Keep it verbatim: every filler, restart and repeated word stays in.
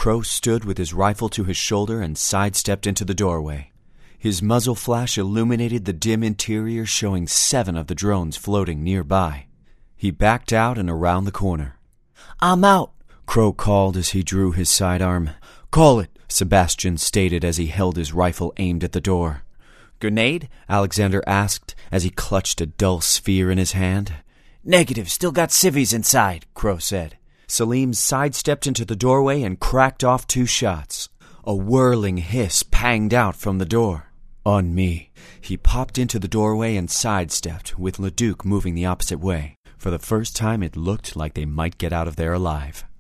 Crow stood with his rifle to his shoulder and sidestepped into the doorway. His muzzle flash illuminated the dim interior, showing seven of the drones floating nearby. He backed out and around the corner. "I'm out," Crow called as he drew his sidearm. "Call it," Sebastian stated as he held his rifle aimed at the door. "Grenade?" Alexander asked as he clutched a dull sphere in his hand. "Negative, still got civvies inside," Crow said. Salim sidestepped into the doorway and cracked off two shots. A whirling hiss panged out from the door. "On me." He popped into the doorway and sidestepped, with Leduc moving the opposite way. For the first time, it looked like they might get out of there alive.